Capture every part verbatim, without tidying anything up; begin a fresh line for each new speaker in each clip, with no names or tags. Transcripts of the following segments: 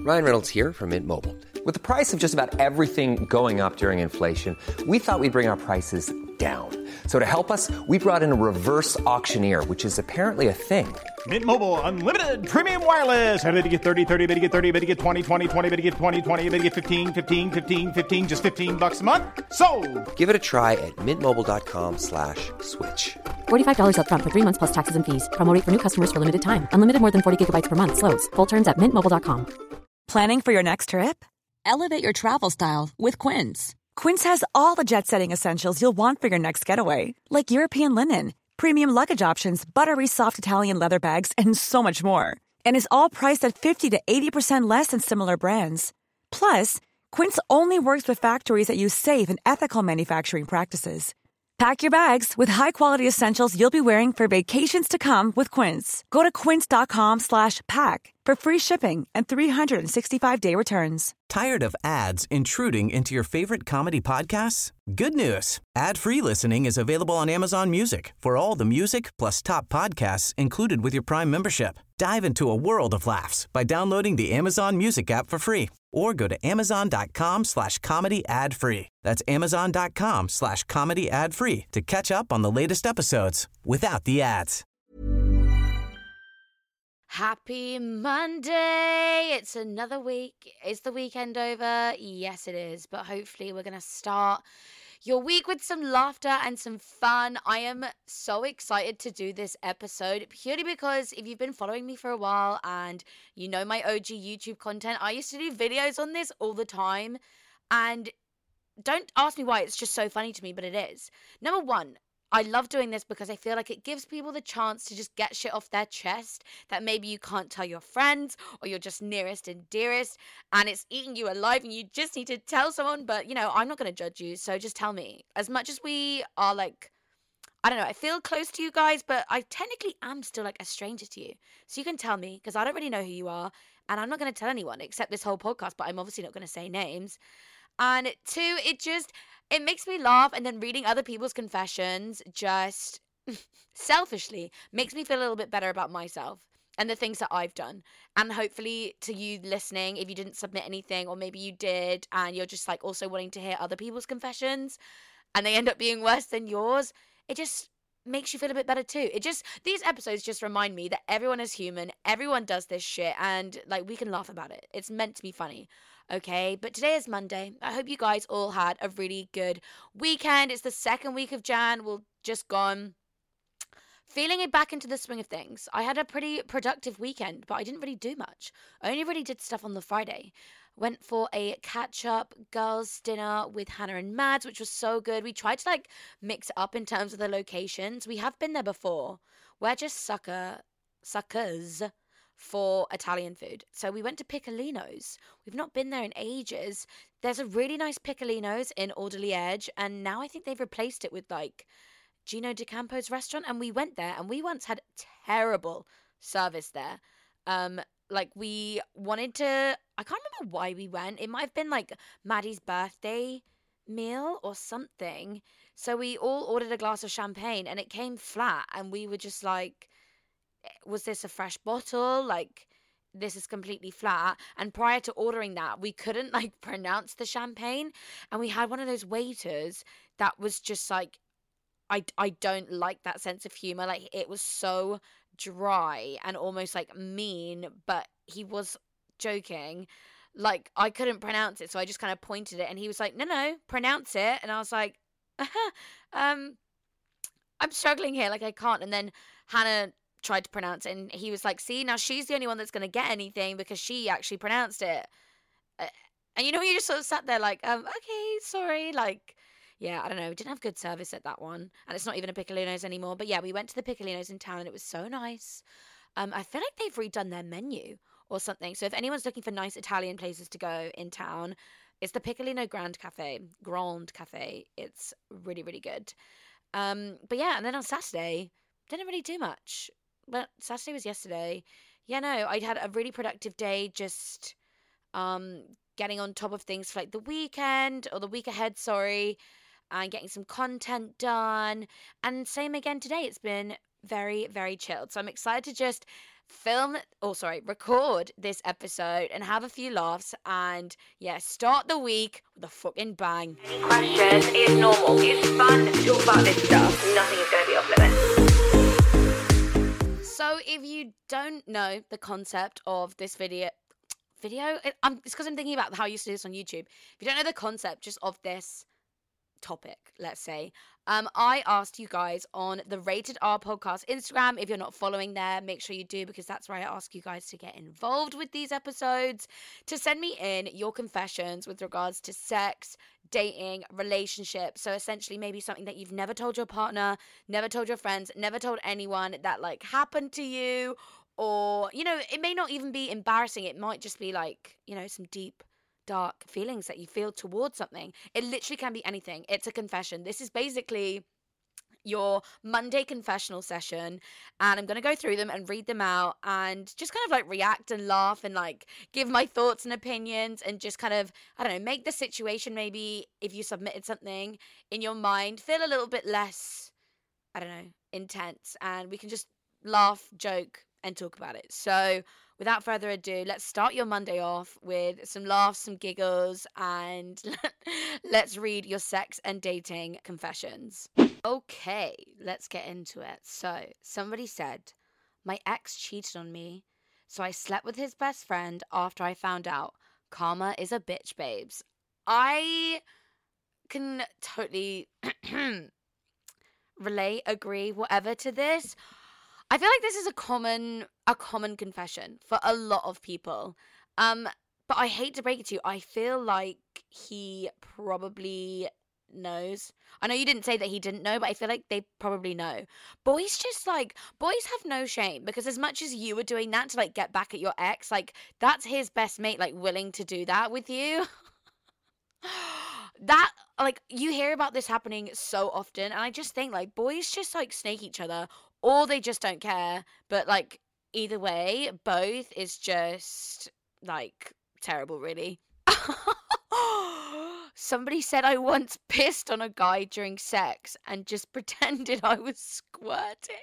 Ryan Reynolds here from Mint Mobile. With the price of just about everything going up during inflation, we thought we'd bring our prices down. So to help us, we brought in a reverse auctioneer, which is apparently a thing.
Mint Mobile Unlimited Premium Wireless. How to get thirty, thirty, how to get thirty, how to get twenty, twenty, twenty, how to get twenty, twenty, how to get fifteen, fifteen, fifteen, fifteen, just fifteen bucks a month? Sold!
Give it a try at mintmobile.com slash switch.
forty-five dollars up front for three months plus taxes and fees. Promo rate for new customers for limited time. Unlimited more than forty gigabytes per month. Slows full terms at mint mobile dot com.
Planning for your next trip? Elevate your travel style with Quince. Quince has all the jet-setting essentials you'll want for your next getaway, like European linen, premium luggage options, buttery soft Italian leather bags, and so much more. And is all priced at fifty to eighty percent less than similar brands. Plus, Quince only works with factories that use safe and ethical manufacturing practices. Pack your bags with high-quality essentials you'll be wearing for vacations to come with Quince. Go to quince.com slash pack for free shipping and three sixty-five day returns.
Tired of ads intruding into your favorite comedy podcasts? Good news. Ad-free listening is available on Amazon Music for all the music plus top podcasts included with your Prime membership. Dive into a world of laughs by downloading the Amazon Music app for free or go to amazon.com slash comedy ad free. That's amazon.com slash comedy ad free to catch up on the latest episodes without the ads.
Happy Monday! It's another week. Is the weekend over? Yes, it is. But hopefully we're going to start your week with some laughter and some fun. I am so excited to do this episode purely because if you've been following me for a while and you know my O G YouTube content, I used to do videos on this all the time. And don't ask me why, it's just so funny to me, but it is. Number one, I love doing this because I feel like it gives people the chance to just get shit off their chest that maybe you can't tell your friends or your just nearest and dearest, and it's eating you alive and you just need to tell someone. But, you know, I'm not going to judge you, so just tell me. As much as we are like, I don't know, I feel close to you guys, but I technically am still like a stranger to you. So you can tell me because I don't really know who you are, and I'm not going to tell anyone except this whole podcast, but I'm obviously not going to say names. And two, it just... it makes me laugh, and then reading other people's confessions just selfishly makes me feel a little bit better about myself and the things that I've done. And hopefully to you listening, if you didn't submit anything, or maybe you did and you're just like also wanting to hear other people's confessions and they end up being worse than yours, it just makes you feel a bit better too. It just, these episodes just remind me that everyone is human, everyone does this shit, and like we can laugh about it. It's meant to be funny. Okay, but today is Monday. I hope you guys all had a really good weekend. It's the second week of Jan. We're just gone. Feeling it back into the swing of things. I had a pretty productive weekend, but I didn't really do much. I only really did stuff on the Friday. Went for a catch-up girls' dinner with Hannah and Mads, which was so good. We tried to like mix it up in terms of the locations. We have been there before. We're just sucker, suckers for Italian food. So we went to Piccolino's. We've not been there in ages. There's a really nice Piccolino's in Alderley Edge, and now I think they've replaced it with like Gino D'Acampo's restaurant, and we went there and we once had terrible service there. Um, like we wanted to, I can't remember why we went. It might have been like Maddie's birthday meal or something. So we all ordered a glass of champagne and it came flat, and we were just like, was this a fresh bottle? Like, this is completely flat. And prior to ordering that, we couldn't like pronounce the champagne, and we had one of those waiters that was just like, I, I don't like that sense of humor. Like, it was so dry and almost like mean, but he was joking. Like, I couldn't pronounce it, so I just kind of pointed it, and he was like, no, no, pronounce it. And I was like, um, I'm struggling here. Like, I can't. And then Hannah tried to pronounce it, and he was like, see, now she's the only one that's going to get anything because she actually pronounced it. Uh, and you know, you just sort of sat there like, um, okay, sorry, like, yeah, I don't know. We didn't have good service at that one, and it's not even a Piccolino's anymore. But yeah, we went to the Piccolino's in town, and it was so nice. Um, I feel like they've redone their menu or something. So if anyone's looking for nice Italian places to go in town, it's the Piccolino Grand Cafe, Grand Cafe. It's really, really good. Um, but yeah, and then on Saturday, didn't really do much. But Saturday was yesterday. Yeah, no, I'd had a really productive day, just um, getting on top of things for like the weekend or the week ahead, sorry, and getting some content done. And same again today. It's been very, very chilled. So I'm excited to just film, oh sorry, record this episode and have a few laughs and yeah, start the week with a fucking bang.
Any questions? It's normal. It's fun to talk about this stuff. Nothing is going to be off limits.
So if you don't know the concept of this video, video, it, I'm, it's because I'm thinking about how I used to do this on YouTube. If you don't know the concept just of this topic, let's say, um I asked you guys on the Rated R podcast Instagram. If you're not following there, make sure you do, because that's where I ask you guys to get involved with these episodes, to send me in your confessions with regards to sex, dating, relationships. So essentially maybe something that you've never told your partner, never told your friends, never told anyone that like happened to you, or you know, it may not even be embarrassing. It might just be like, you know, some deep dark feelings that you feel towards something. It literally can be anything. It's a confession. This is basically your Monday confessional session, and I'm going to go through them and read them out and just kind of like react and laugh and like give my thoughts and opinions and just kind of, I don't know, make the situation, maybe if you submitted something in your mind, feel a little bit less, I don't know, intense, and we can just laugh, joke and talk about it. So without further ado, let's start your Monday off with some laughs, some giggles, and let's read your sex and dating confessions. Okay, let's get into it. So, somebody said, my ex cheated on me, so I slept with his best friend after I found out. Karma is a bitch, babes. I can totally relate, agree, whatever to this. I feel like this is a common a common confession for a lot of people. Um, but I hate to break it to you, I feel like he probably knows. I know you didn't say that he didn't know, but I feel like they probably know. Boys just like, boys have no shame, because as much as you were doing that to like get back at your ex, like that's his best mate, like willing to do that with you. That, like, you hear about this happening so often, and I just think like boys just like snake each other, or they just don't care. But like either way, both is just like terrible, really. Somebody said I once pissed on a guy during sex and just pretended I was squirting.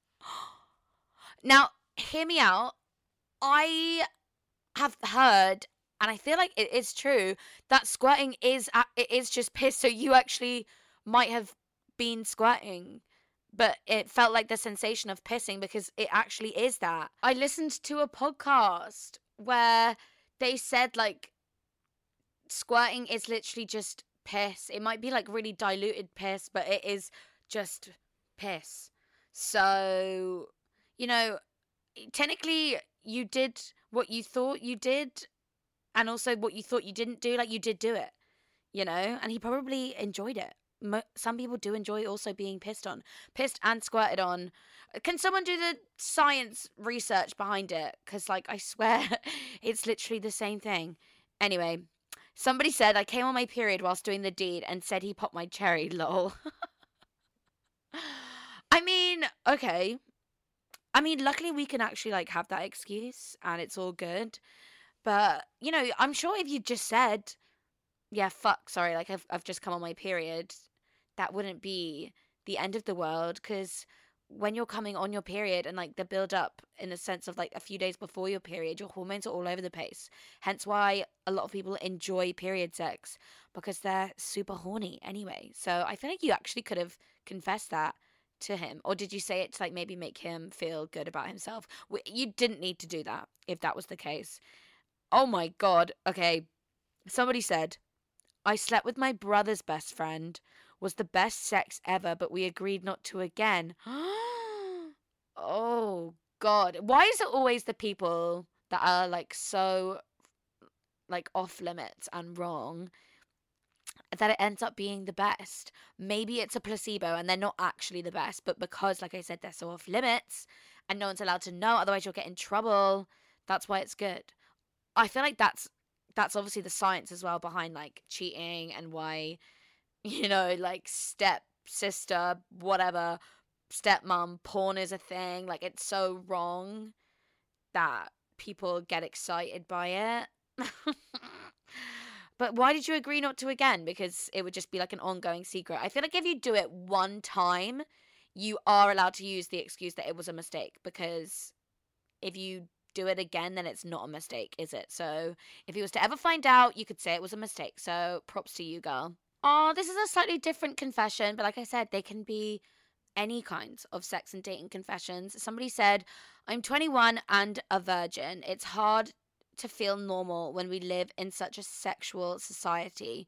Now, hear me out. I have heard, and I feel like it is true, that squirting is it is just piss. So you actually might have been squirting, but it felt like the sensation of pissing because it actually is that. I listened to a podcast where they said like squirting is literally just piss. It might be like really diluted piss, but it is just piss. So, you know, technically you did what you thought you did, and also what you thought you didn't do. Like, you did do it, you know, and he probably enjoyed it. Some people do enjoy also being pissed on, pissed and squirted on. Can someone do the science research behind it? Because, like, I swear it's literally the same thing. Anyway, somebody said I came on my period whilst doing the deed and said he popped my cherry, lol. I mean, okay. I mean, luckily we can actually, like, have that excuse and it's all good. But, you know, I'm sure if you just said, yeah, fuck, sorry, like, I've, I've just come on my period, that wouldn't be the end of the world. Because when you're coming on your period and, like, the build up in the sense of, like, a few days before your period, your hormones are all over the place. Hence why a lot of people enjoy period sex, because they're super horny anyway. So I feel like you actually could have confessed that to him. Or did you say it to, like, maybe make him feel good about himself? You didn't need to do that if that was the case. Oh my God. Okay. Somebody said, I slept with my brother's best friend. Was the best sex ever, but we agreed not to again. Oh God. Why is it always the people that are like so like off limits and wrong that it ends up being the best? Maybe it's a placebo and they're not actually the best, but because, like I said, they're so off limits and no one's allowed to know, otherwise you'll get in trouble. That's why it's good. I feel like that's that's obviously the science as well behind like cheating, and why, you know, like step sister, whatever, stepmom porn is a thing. Like, it's so wrong that people get excited by it. But why did you agree not to again? Because it would just be like an ongoing secret. I feel like if you do it one time, you are allowed to use the excuse that it was a mistake, because if you do it again, then it's not a mistake, is it? So if he was to ever find out, you could say it was a mistake. So props to you, girl. Oh, this is a slightly different confession, but like I said, they can be any kinds of sex and dating confessions. Somebody said, I'm twenty-one and a virgin. It's hard to feel normal when we live in such a sexual society.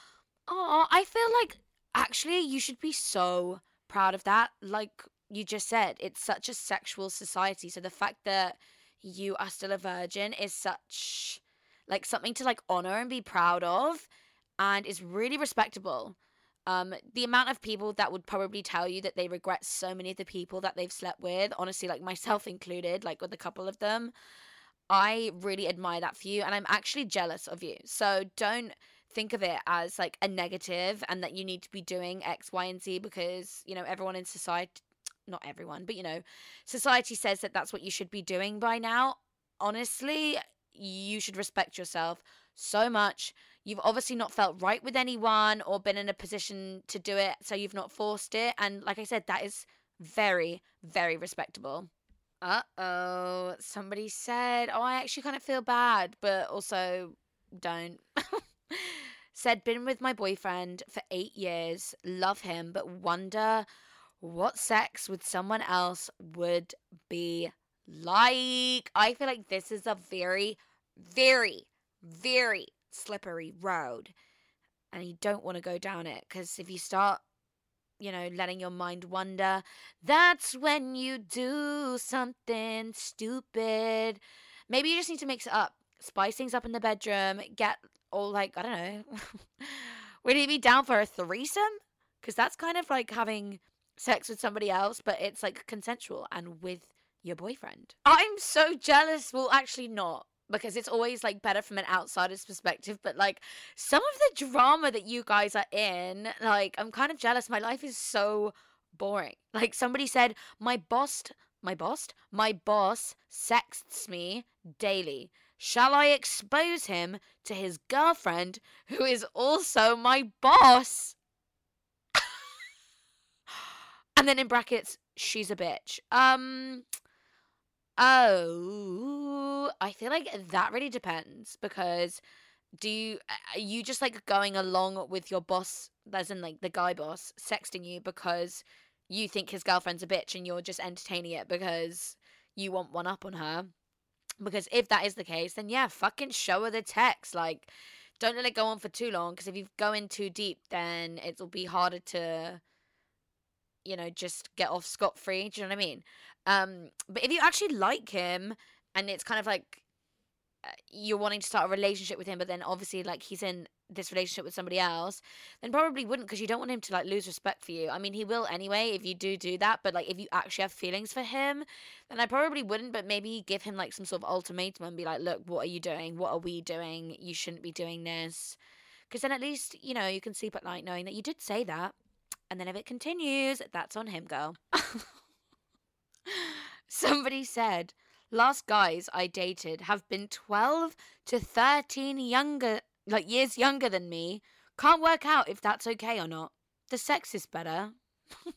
Oh, I feel like actually you should be so proud of that. Like you just said, it's such a sexual society. So the fact that you are still a virgin is such like something to like honor and be proud of, and is really respectable. Um, the amount of people that would probably tell you that they regret so many of the people that they've slept with, honestly, like myself included, like with a couple of them, I really admire that for you, and I'm actually jealous of you. So don't think of it as like a negative and that you need to be doing X, Y, and Z because, you know, everyone in society, not everyone, but, you know, society says that that's what you should be doing by now. Honestly, you should respect yourself so much. You've obviously not felt right with anyone or been in a position to do it, so you've not forced it. And like I said, that is very, very respectable. Uh-oh. Somebody said, oh, I actually kind of feel bad, but also don't. Said, been with my boyfriend for eight years, love him, but wonder what sex with someone else would be like. I feel like this is a very, very, very slippery road, and you don't want to go down it, because if you start, you know, letting your mind wander, that's when you do something stupid. Maybe you just need to mix it up, spice things up in the bedroom, get all like, I don't know, would you be down for a threesome? Because that's kind of like having sex with somebody else, but it's like consensual and with your boyfriend. I'm so jealous. Well, actually not, because it's always like better from an outsider's perspective, but like some of the drama that you guys are in, like I'm kind of jealous. My life is so boring. Like somebody said, my boss, my boss, my boss sexts me daily. Shall I expose him to his girlfriend, who is also my boss? And then in brackets, she's a bitch. Um, oh, I feel like that really depends, because do you, are you just like going along with your boss, as in like the guy boss, sexting you because you think his girlfriend's a bitch and you're just entertaining it because you want one up on her? Because if that is the case, then yeah, fucking show her the text. Like, don't let it go on for too long, because if you go in too deep, then it'll be harder to, you know, just get off scot-free. Do you know what I mean? Um, but if you actually like him, and it's kind of like uh, you're wanting to start a relationship with him, but then obviously like he's in this relationship with somebody else, then probably wouldn't, because you don't want him to like lose respect for you. I mean, he will anyway if you do do that, but like if you actually have feelings for him, then I probably wouldn't, but maybe give him like some sort of ultimatum and be like, look, what are you doing? What are we doing? You shouldn't be doing this. Because then at least, you know, you can sleep at night knowing that you did say that. And then if it continues, that's on him, girl. Somebody said, last guys I dated have been twelve to thirteen younger, like years younger than me. Can't work out if that's okay or not. The sex is better. um,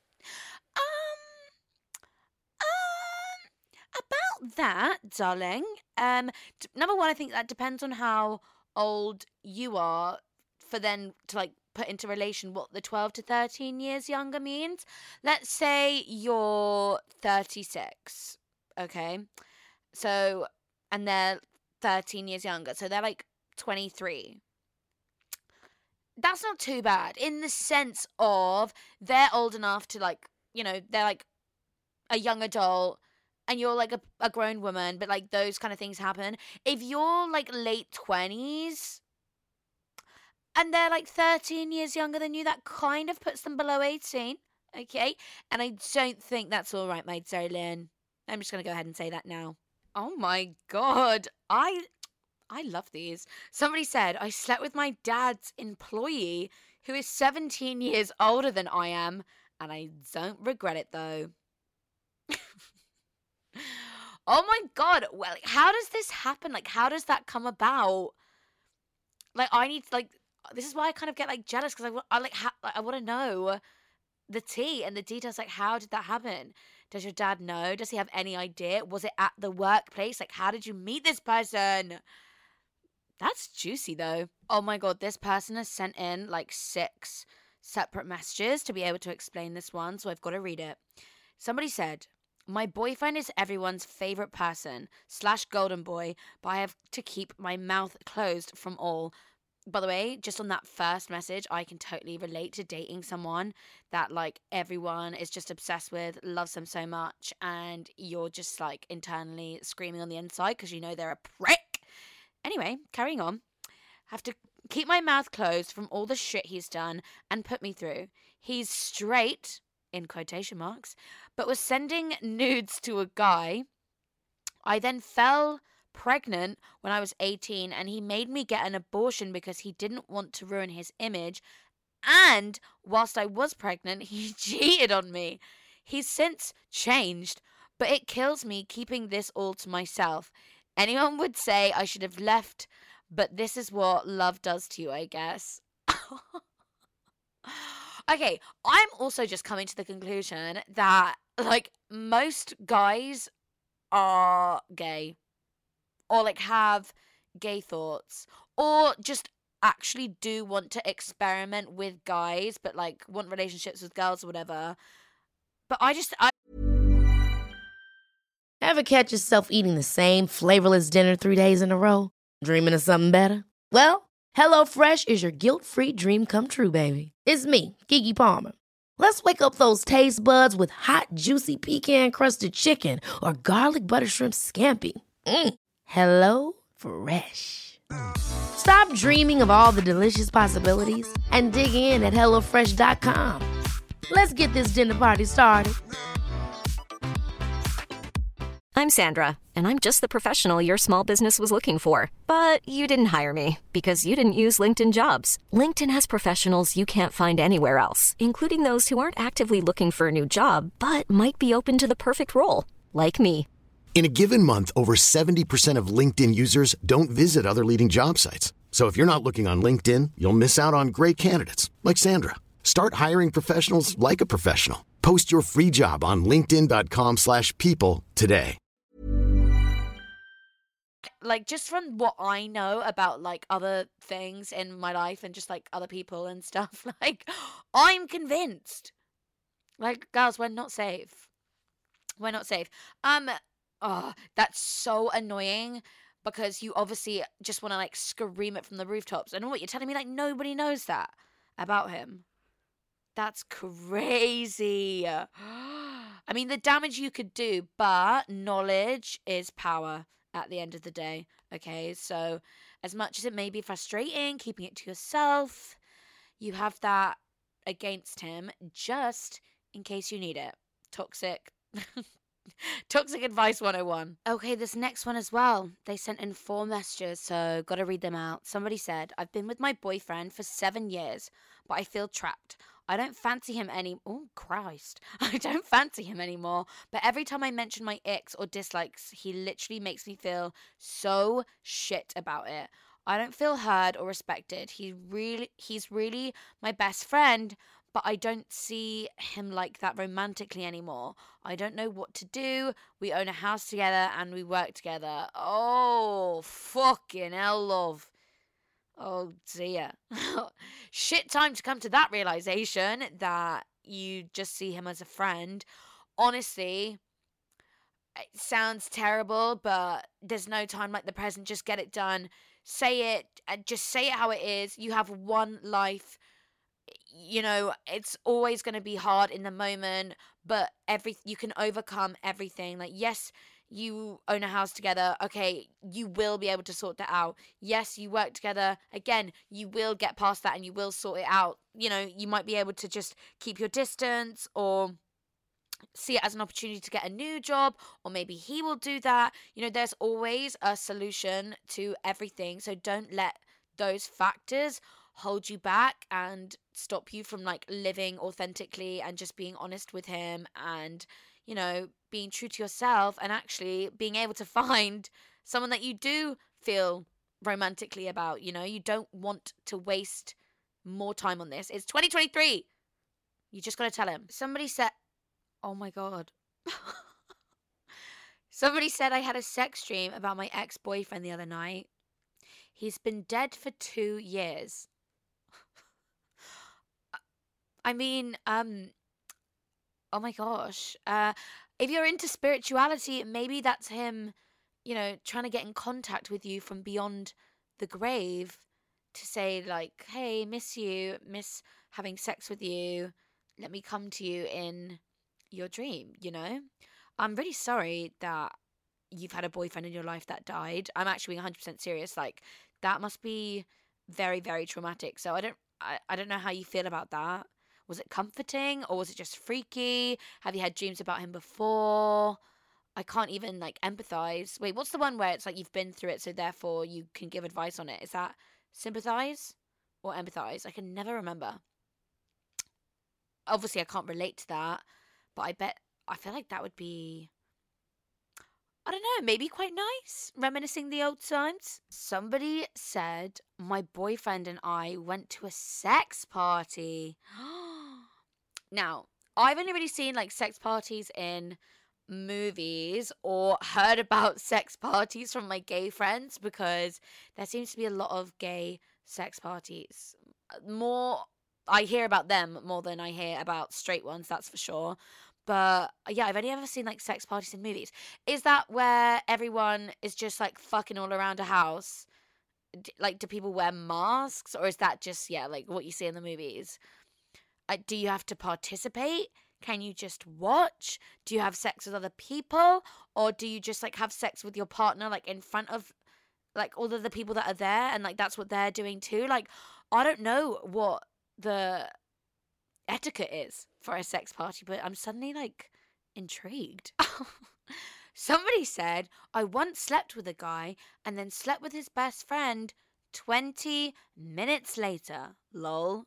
um, about that, darling. Um, t- number one, I think that depends on how old you are for then to like put into relation what the twelve to thirteen years younger means. Let's say you're thirty-six, okay? So, and they're thirteen years younger, so they're like twenty-three. That's not too bad in the sense of they're old enough to like, you know, they're like a young adult and you're like a, a grown woman, but like those kind of things happen. If you're like late twenties and they're like thirteen years younger than you, that kind of puts them below eighteen, okay? And I don't think that's all right, my darling. I'm just going to go ahead and say that now. Oh my God. I I love these. Somebody said, I slept with my dad's employee who is seventeen years older than I am, and I don't regret it though. Oh my God. Well, how does this happen? Like, how does that come about? Like, I need to, like, this is why I kind of get, like, jealous, because I, I, like, ha- I want to know the tea and the details, like, how did that happen? Does your dad know? Does he have any idea? Was it at the workplace? Like, how did you meet this person? That's juicy, though. Oh my God, this person has sent in like six separate messages to be able to explain this one, so I've got to read it. Somebody said, my boyfriend is everyone's favorite person slash golden boy, but I have to keep my mouth closed from all. By the way, just on that first message, I can totally relate to dating someone that like everyone is just obsessed with, loves them so much, and you're just like internally screaming on the inside because you know they're a prick. Anyway, carrying on. Have to keep my mouth closed from all the shit he's done and put me through. He's straight, in quotation marks, but was sending nudes to a guy. I then fell pregnant when I was eighteen, and he made me get an abortion because he didn't want to ruin his image. And whilst I was pregnant, he cheated on me. He's since changed, but it kills me keeping this all to myself. Anyone would say I should have left, but this is what love does to you, I guess. Okay, I'm also just coming to the conclusion that, like, most guys are gay. Or, like, have gay thoughts. Or just actually do want to experiment with guys, but, like, want relationships with girls or whatever. But I just... I
Ever catch yourself eating the same flavorless dinner three days in a row? Dreaming of something better? Well, HelloFresh is your guilt-free dream come true, baby. It's me, Keke Palmer. Let's wake up those taste buds with hot, juicy pecan-crusted chicken or garlic butter shrimp scampi. Mm. Hello Fresh. Stop dreaming of all the delicious possibilities and dig in at hello fresh dot com. Let's get this dinner party started.
I'm Sandra, and I'm just the professional your small business was looking for. But you didn't hire me because you didn't use LinkedIn Jobs. LinkedIn has professionals you can't find anywhere else, including those who aren't actively looking for a new job, but might be open to the perfect role, like me.
In a given month, over seventy percent of LinkedIn users don't visit other leading job sites. So if you're not looking on LinkedIn, you'll miss out on great candidates like Sandra. Start hiring professionals like a professional. Post your free job on linkedin dot com slash people today.
Like, just from what I know about, like, other things in my life and just, like, other people and stuff, like, I'm convinced. Like, girls, we're not safe. We're not safe. Um, oh, that's so annoying because you obviously just want to, like, scream it from the rooftops. And what, you're telling me, like, nobody knows that about him? That's crazy. I mean, the damage you could do, but knowledge is power. At the end of the day, okay? So as much as it may be frustrating keeping it to yourself, you have that against him just in case you need it. Toxic. Toxic advice one oh one. Okay, this next one as well. They sent in four messages, so gotta read them out. Somebody said, I've been with my boyfriend for seven years, but I feel trapped. I don't fancy him any... Oh, Christ. I don't fancy him anymore. But every time I mention my icks or dislikes, he literally makes me feel so shit about it. I don't feel heard or respected. He really, He's really my best friend, but I don't see him like that romantically anymore. I don't know what to do. We own a house together and we work together. Oh, fucking hell, love. Oh dear. Shit time to come to that realization that you just see him as a friend. Honestly, it sounds terrible, but there's no time like the present. Just get it done. Say it, and just say it how it is. You have one life. You know, it's always going to be hard in the moment, but every you can overcome everything. Like, yes, you own a house together. Okay, you will be able to sort that out. Yes, you work together. Again, you will get past that and you will sort it out. You know, you might be able to just keep your distance or see it as an opportunity to get a new job, or maybe he will do that. You know, there's always a solution to everything. So don't let those factors hold you back and stop you from, like, living authentically and just being honest with him and, you know, being true to yourself and actually being able to find someone that you do feel romantically about. You know, you don't want to waste more time on this. It's twenty twenty-three. You just got to tell him. Somebody said, oh my God, Somebody said I had a sex dream about my ex-boyfriend the other night. He's been dead for two years. I mean, um, oh my gosh. Uh, if you're into spirituality, maybe that's him, you know, trying to get in contact with you from beyond the grave to say, like, hey, miss you, miss having sex with you. Let me come to you in your dream, you know? I'm really sorry that you've had a boyfriend in your life that died. I'm actually one hundred percent serious. Like, that must be very, very traumatic. So I don't, I, I don't know how you feel about that. Was it comforting or was it just freaky? Have you had dreams about him before? I can't even, like, empathize. Wait, what's the one where it's like you've been through it, so therefore you can give advice on it? Is that sympathize or empathize? I can never remember. Obviously, I can't relate to that, but I bet, I feel like that would be, I don't know, maybe quite nice, reminiscing the old times. Somebody said my boyfriend and I went to a sex party. Now, I've only really seen like sex parties in movies or heard about sex parties from my gay friends because there seems to be a lot of gay sex parties. More, I hear about them more than I hear about straight ones, that's for sure. But yeah, I've only ever seen like sex parties in movies. Is that where everyone is just like fucking all around a house? D- like, do people wear masks, or is that just, yeah, like what you see in the movies? Uh, do you have to participate? Can you just watch? Do you have sex with other people, or do you just like have sex with your partner like in front of like all of the people that are there, and like that's what they're doing too? Like, I don't know what the etiquette is for a sex party, but I'm suddenly like intrigued. Somebody said I once slept with a guy and then slept with his best friend twenty minutes later. Lol.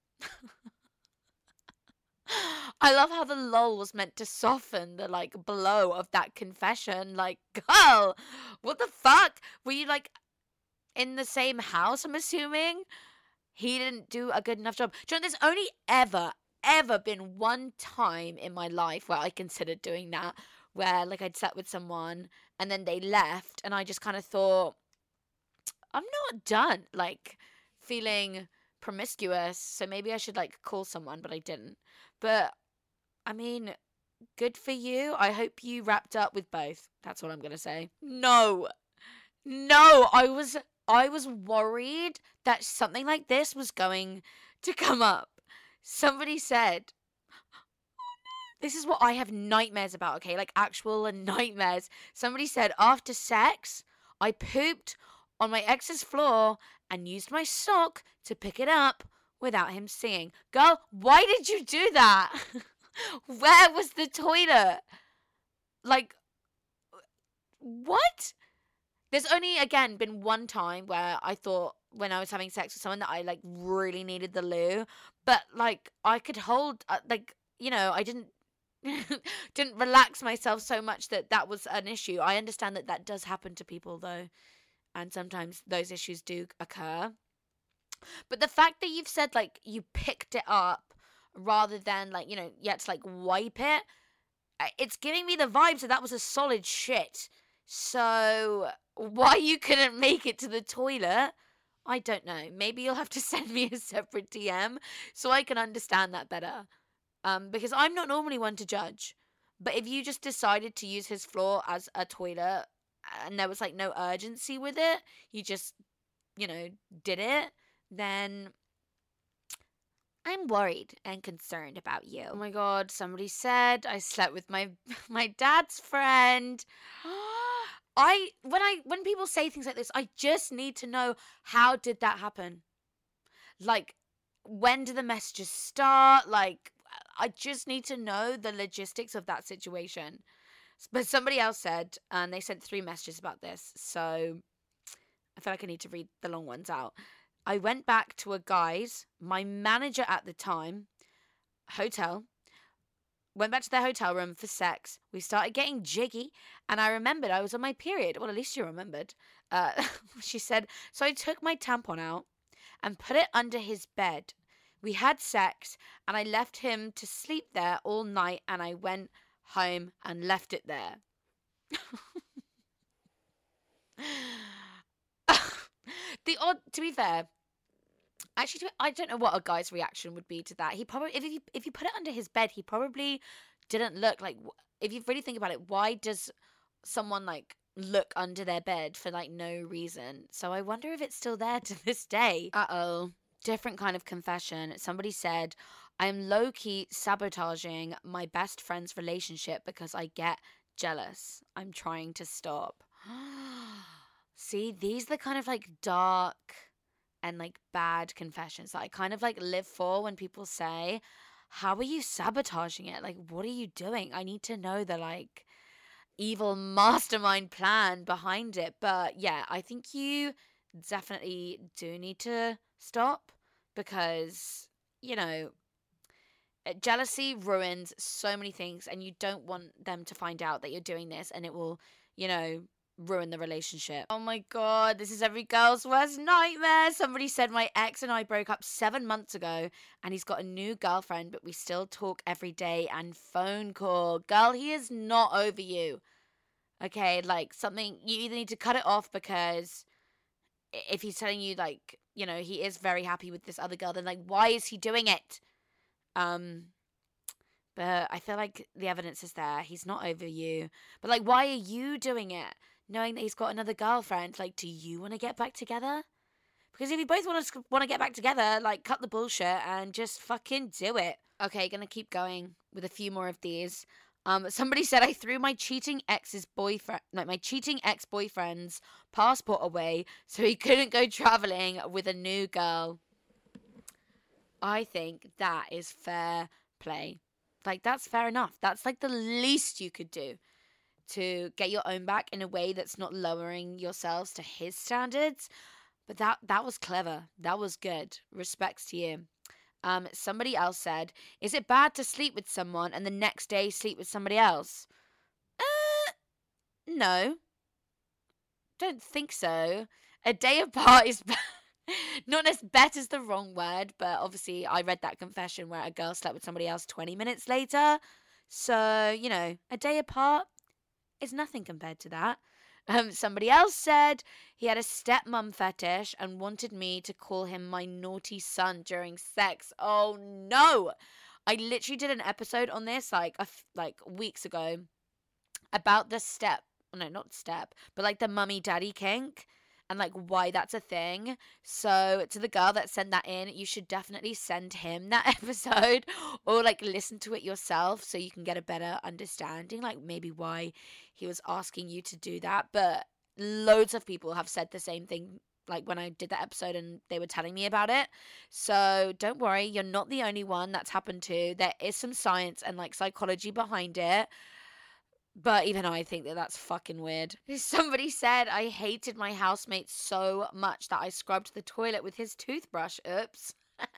I love how the lol was meant to soften the like blow of that confession. Like, girl, what the fuck? Were you like in the same house, I'm assuming? He didn't do a good enough job. Do you know, there's only ever, ever been one time in my life where I considered doing that, where like I'd slept with someone and then they left and I just kind of thought, I'm not done like feeling promiscuous, so maybe I should like call someone, but I didn't. But I mean, good for you. I hope you wrapped up with both. That's what I'm gonna say. No, no, I was I was worried that something like this was going to come up. Somebody said, this is what I have nightmares about, okay? Like actual nightmares. Somebody said, after sex, I pooped on my ex's floor and used my sock to pick it up without him seeing. Girl, why did you do that? Where was the toilet? Like, what? There's only, again, been one time where I thought when I was having sex with someone that I, like, really needed the loo. But, like, I could hold, uh, like, you know, I didn't didn't relax myself so much that that was an issue. I understand that that does happen to people, though. And sometimes those issues do occur. But the fact that you've said, like, you picked it up rather than, like, you know, you had to, like, wipe it, it's giving me the vibes that that was a solid shit. So why you couldn't make it to the toilet, I don't know. Maybe you'll have to send me a separate D M so I can understand that better. Um, because I'm not normally one to judge. But if you just decided to use his floor as a toilet and there was, like, no urgency with it, you just, you know, did it, then I'm worried and concerned about you. Oh my god, somebody said I slept with my my dad's friend. I when I when people say things like this, I just need to know, how did that happen? Like, when did the messages start? Like, I just need to know the logistics of that situation. But somebody else said, and they sent three messages about this, so I feel like I need to read the long ones out. I went back to a guy's, my manager at the time, hotel, went back to their hotel room for sex. We started getting jiggy, and I remembered I was on my period. Well, at least you remembered. Uh, she said, so I took my tampon out and put it under his bed. We had sex, and I left him to sleep there all night, and I went home and left it there. The odd, to be fair, actually, I don't know what a guy's reaction would be to that. He probably, if you if you put it under his bed, he probably didn't look like. If you really think about it, why does someone like look under their bed for like no reason? So I wonder if it's still there to this day. Uh oh, different kind of confession. Somebody said, "I'm low key sabotaging my best friend's relationship because I get jealous. I'm trying to stop." See, these are the kind of like dark and like bad confessions that I kind of like live for when people say, how are you sabotaging it? Like, what are you doing? I need to know the like evil mastermind plan behind it. But yeah, I think you definitely do need to stop because, you know, jealousy ruins so many things and you don't want them to find out that you're doing this and it will, you know, ruin the relationship. Oh my god, this is every girl's worst nightmare. Somebody said my ex and I broke up seven months ago and he's got a new girlfriend, but we still talk every day and phone call. Girl, he is not over you. Okay, like something, you either need to cut it off because if he's telling you like, you know, he is very happy with this other girl, then like, why is he doing it? Um... But I feel like the evidence is there. He's not over you. But, like, why are you doing it? Knowing that he's got another girlfriend. Like, do you want to get back together? Because if you both want to want to get back together, like, cut the bullshit and just fucking do it. Okay, gonna keep going with a few more of these. Um, somebody said I threw my cheating ex's boyfriend, like, my cheating ex-boyfriend's passport away so he couldn't go traveling with a new girl. I think that is fair play. Like, that's fair enough. That's, like, the least you could do to get your own back in a way that's not lowering yourselves to his standards. But that that was clever. That was good. Respects to you. Um, somebody else said, is it bad to sleep with someone and the next day sleep with somebody else? Uh, no. Don't think so. A day apart is bad. Not as bet is the wrong word, but obviously I read that confession where a girl slept with somebody else twenty minutes later. So, you know, a day apart is nothing compared to that. Um, somebody else said he had a stepmom fetish and wanted me to call him my naughty son during sex. Oh no! I literally did an episode on this like a f- like weeks ago about the step, no, not step, but like the mummy daddy kink. And, like, why that's a thing. So, to the girl that sent that in, you should definitely send him that episode. Or, like, listen to it yourself so you can get a better understanding. Like, maybe why he was asking you to do that. But loads of people have said the same thing, like, when I did that episode and they were telling me about it. So, don't worry. You're not the only one that's happened to. There is some science and, like, psychology behind it. But even I think that that's fucking weird. Somebody said I hated my housemate so much that I scrubbed the toilet with his toothbrush. Oops.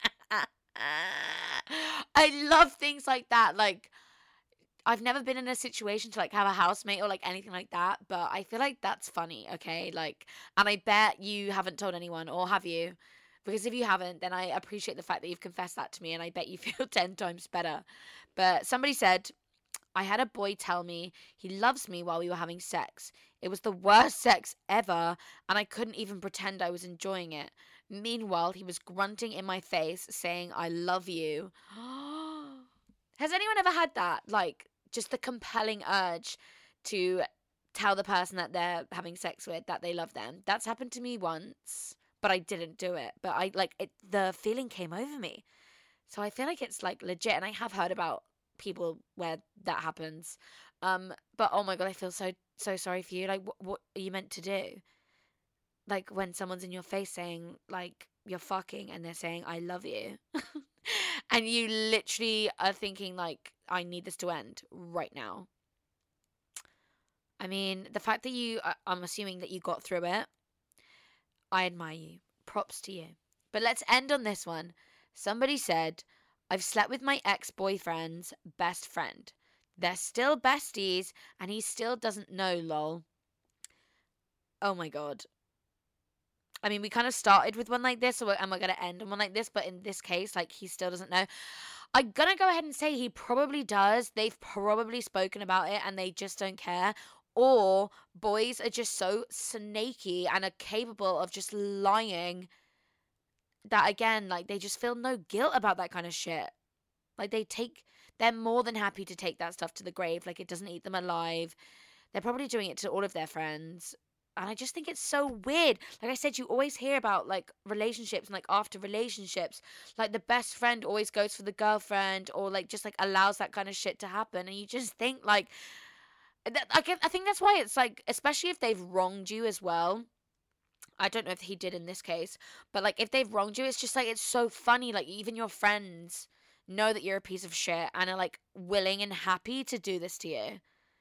I love things like that. Like, I've never been in a situation to, like, have a housemate or, like, anything like that. But I feel like that's funny, okay? Like, and I bet you haven't told anyone, or have you? Because if you haven't, then I appreciate the fact that you've confessed that to me, and I bet you feel ten times better. But somebody said, I had a boy tell me he loves me while we were having sex. It was the worst sex ever, and I couldn't even pretend I was enjoying it. Meanwhile, he was grunting in my face, saying, I love you. Has anyone ever had that? Like, just the compelling urge to tell the person that they're having sex with that they love them. That's happened to me once, but I didn't do it. But I, like, it, the feeling came over me. So I feel like it's, like, legit, and I have heard about people where that happens, um but oh my god, I feel so so sorry for you. Like, wh- what are you meant to do? Like, when someone's in your face saying, like, you're fucking, and they're saying I love you and you literally are thinking, like, I need this to end right now. I mean, the fact that you, I'm assuming that you got through it, I admire you. Props to you. But let's end on this one. Somebody said, I've slept with my ex-boyfriend's best friend. They're still besties, and he still doesn't know, lol. Oh my god. I mean, we kind of started with one like this, and we're going to end on one like this, but in this case, like, he still doesn't know. I'm gonna go ahead and say he probably does. They've probably spoken about it and they just don't care. Or boys are just so snaky and are capable of just lying that, again, like, they just feel no guilt about that kind of shit. Like, they take, they're more than happy to take that stuff to the grave. Like, it doesn't eat them alive. They're probably doing it to all of their friends. And I just think it's so weird. Like I said, you always hear about, like, relationships and, like, after relationships, like, the best friend always goes for the girlfriend or, like, just, like, allows that kind of shit to happen. And you just think, like, that, I, get, I think that's why it's, like, especially if they've wronged you as well. I don't know if he did in this case. But, like, if they've wronged you, it's just, like, it's so funny. Like, even your friends know that you're a piece of shit and are, like, willing and happy to do this to you.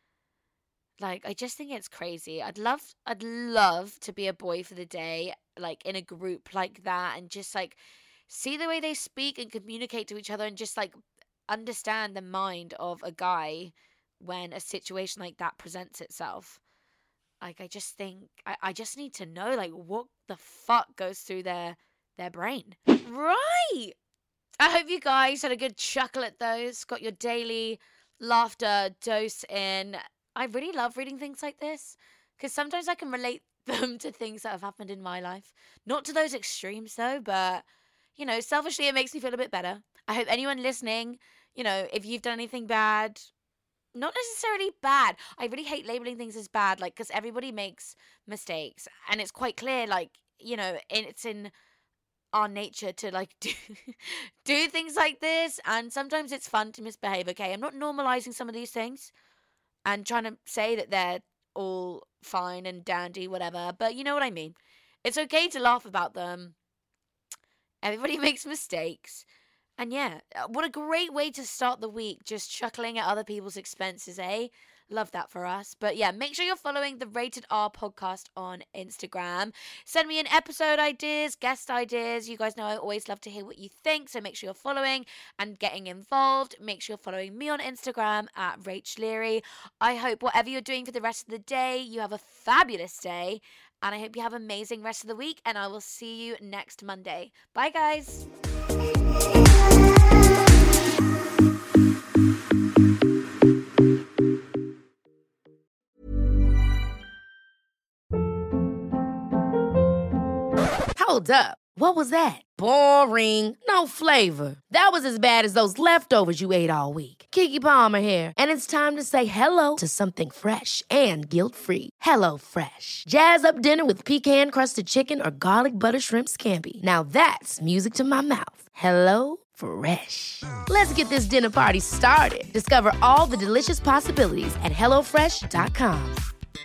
Like, I just think it's crazy. I'd love, I'd love to be a boy for the day, like, in a group like that, and just, like, see the way they speak and communicate to each other and just, like, understand the mind of a guy when a situation like that presents itself. Like, I just think, I, I just need to know, like, what the fuck goes through their, their brain. Right! I hope you guys had a good chuckle at those, got your daily laughter dose in. I really love reading things like this because sometimes I can relate them to things that have happened in my life. Not to those extremes, though, but, you know, selfishly, it makes me feel a bit better. I hope anyone listening, you know, if you've done anything bad, not necessarily bad. I really hate labeling things as bad, like, because everybody makes mistakes. And it's quite clear, like, you know, it's in our nature to, like, do, do things like this. And sometimes it's fun to misbehave, okay? I'm not normalizing some of these things and trying to say that they're all fine and dandy, whatever. But you know what I mean. It's okay to laugh about them. Everybody makes mistakes. And yeah, what a great way to start the week. Just chuckling at other people's expenses, eh? Love that for us. But yeah, make sure you're following the Rated R podcast on Instagram. Send me in episode ideas, guest ideas. You guys know I always love to hear what you think. So make sure you're following and getting involved. Make sure you're following me on Instagram at Rach Leary. I hope whatever you're doing for the rest of the day, you have a fabulous day. And I hope you have an amazing rest of the week. And I will see you next Monday. Bye, guys.
Hold up. What was that? Boring. No flavor. That was as bad as those leftovers you ate all week. Keke Palmer here. And it's time to say hello to something fresh and guilt-free. Hello Fresh. Jazz up dinner with pecan-crusted chicken or garlic butter shrimp scampi. Now that's music to my mouth. Hello Fresh. Let's get this dinner party started. Discover all the delicious possibilities at hello fresh dot com.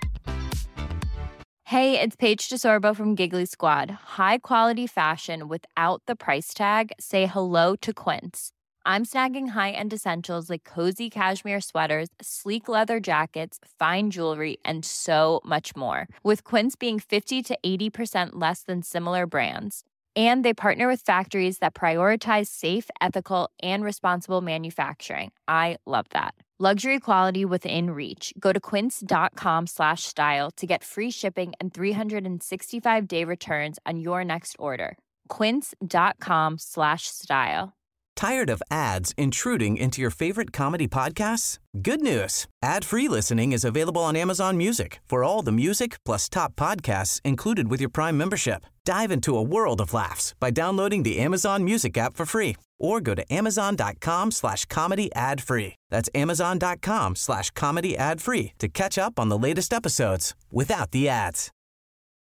Hey, it's Paige DeSorbo from Giggly Squad. High quality fashion without the price tag. Say hello to Quince. I'm snagging high-end essentials like cozy cashmere sweaters, sleek leather jackets, fine jewelry, and so much more. With Quince being fifty to eighty percent less than similar brands. And they partner with factories that prioritize safe, ethical, and responsible manufacturing. I love that. Luxury quality within reach. Go to quince.com slash style to get free shipping and three sixty-five day returns on your next order. Quince.com slash style.
Tired of ads intruding into your favorite comedy podcasts? Good news. Ad-free listening is available on Amazon Music for all the music plus top podcasts included with your Prime membership. Dive into a world of laughs by downloading the Amazon Music app for free or go to amazon.com slash comedy ad free. That's amazon.com slash comedy ad free to catch up on the latest episodes without the ads.